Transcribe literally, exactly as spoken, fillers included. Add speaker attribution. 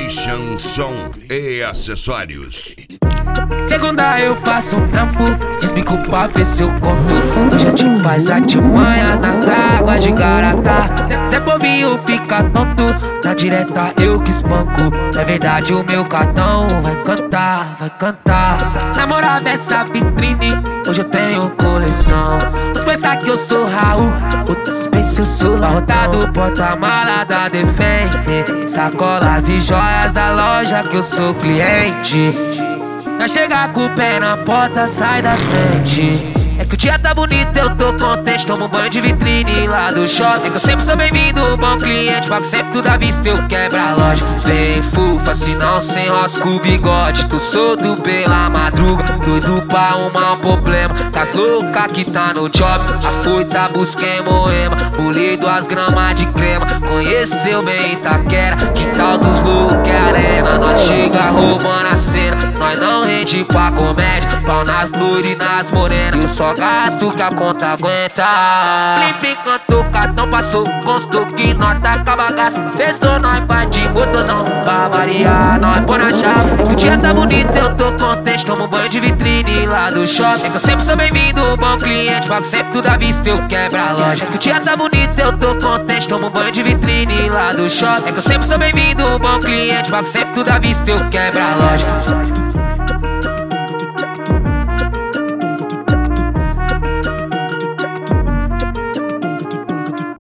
Speaker 1: Station Som e Acessórios.
Speaker 2: Segunda eu faço um trampo, desbico pra ver se eu conto. Hoje a gente faz artimanha nas águas de Garatá. Cê bobinho fica tonto, na direta eu que espanco. É verdade o meu cartão vai cantar, vai cantar. Namorada dessa vitrine, hoje eu tenho coleção. Uns pensar que eu sou Raul, outros pensam eu sou Lautado. Porta-mala da Defende, sacolas e joias da loja que eu sou cliente. Não chegar com o pé na porta, sai da frente. É que o dia tá bonito, eu tô contente. Tomo um banho de vitrine lá do shopping. É que eu sempre sou bem-vindo, bom cliente. Pago sempre tudo à vista, eu quebro a loja. Bem fufa, se não sem rosca o bigode. Tô solto pela madruga, doido pra arrumar um problema. Das loucas que tá no job, a foita busquei Moema. Pulei duas gramas de crema, conheceu bem Itaquera. Quintal dos loucos é arena, nós chega roubando a cena. Nós não rende pra comédia, pau nas loiras e nas morenas. Eu só gasto que a conta aguenta. Flip cantou, cartão passou, constou que nota acaba gasto. Sextou, nós vai de motorzão, pra variar, nós põe na chave. É que o dia tá bonito, eu tô contente. Tomo um banho de vitrine lá do shopping. É que eu sempre sou bem-vindo, bom cliente. Pago sempre tudo à vista, eu quebro a loja. É que o dia tá bonito, eu tô contente. Tomo um banho de vitrine lá do shopping. É que eu sempre sou bem-vindo, bom cliente. Pago sempre tudo à vista, eu quebro a loja.